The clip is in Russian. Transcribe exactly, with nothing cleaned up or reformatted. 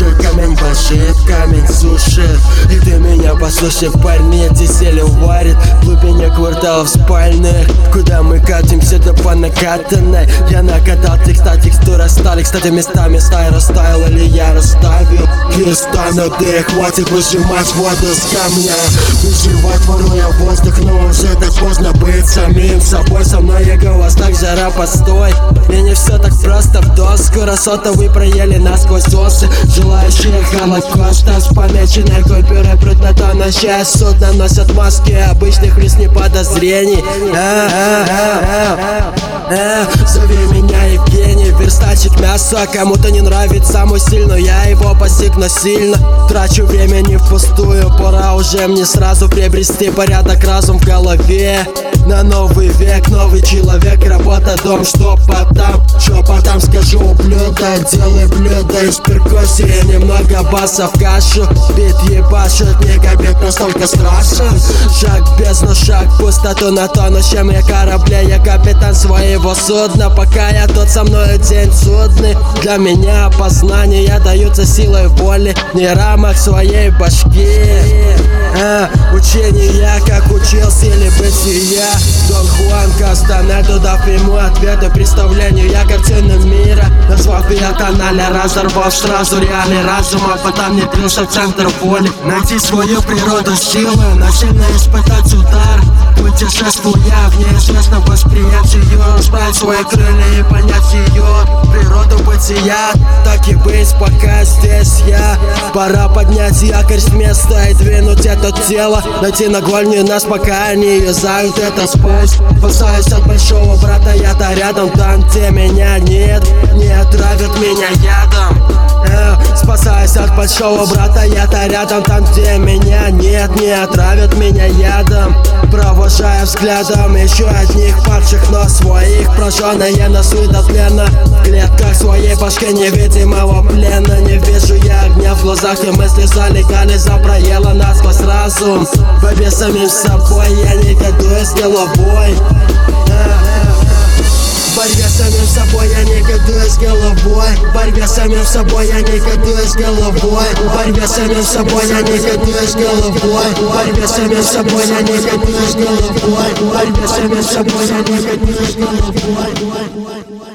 души, камень божит, камень сушит. И ты меня послушай, парни, эти селен варит в глубине кварталов спальных, куда мы катимся до по накатанной. Я накатал текста, текстура стали, кстати, местами стай растаял или я расставил. Перестану, да хватит выжимать воду с камня, выживать воруя воздух, но уже так поздно быть самим собой. Со мной я голос, так жара, постой. Мне не все так просто в доску, сотовый проели насквозь осы. Желающие холокоста с помеченной купюрой прут на тонущее судно, носят маски обычных лиц не подозрений. Зови меня Евгений, верстальщик мяса. Кому-то не нравится мой стиль, но я его постиг насильно. Трачу время не впустую, пора уже мне сразу приобрести порядок, разум в голове. На новый век, новый человек, работа, дом, что потом, что потом скажу, блюдо, делай блюдо из перкуссии, немного баса в кашу, бит ебашит, не копит, настолько страшен. Шаг без, но шаг в пустоту на тонущем я корабле, я капитан своего судна, пока я тут со мной день судный. Для меня познания даются силой воли, не рамок своей башки. А, учение, как учился или бытия. Дон Хуан Кастанеду дав прямой ответ и представлению я картины мира. Назвав биоканале, разорвав сразу реалии разума, потом не плюшься в центр воли. Найти свою природу силы, насильно испытать удар, путешествуя в неизвестном восприятию, расправить свои крылья и понять ее природу бытия. Так и быть, пока здесь я. Пора поднять якорь с места и двинуть это тело, найти нагольню нас, пока они юзают это спуск. Спасаюсь от большого брата, я-то рядом, там где меня нет, не отравят меня ядом. э, Спасаюсь от большого брата, я-то рядом, там где меня нет, не отравят меня ядом. Провожая взглядом еще одних падших, но своих, прожженные носы до плена. В клетках своей башки невидимого плена. Не вижу я огня в глазах, и мысли залегали, запроела насквозь разум. В борьбе с самим собой я не веду с головой. В борьбе с самим собой я не катаюсь головой. В борьбе с самим собой я не катаюсь головой. В борьбе с самим собой я не катаюсь головой. В борьбе с самим собой я не катаюсь головой. В борьбе с самим собой я не катаюсь головой.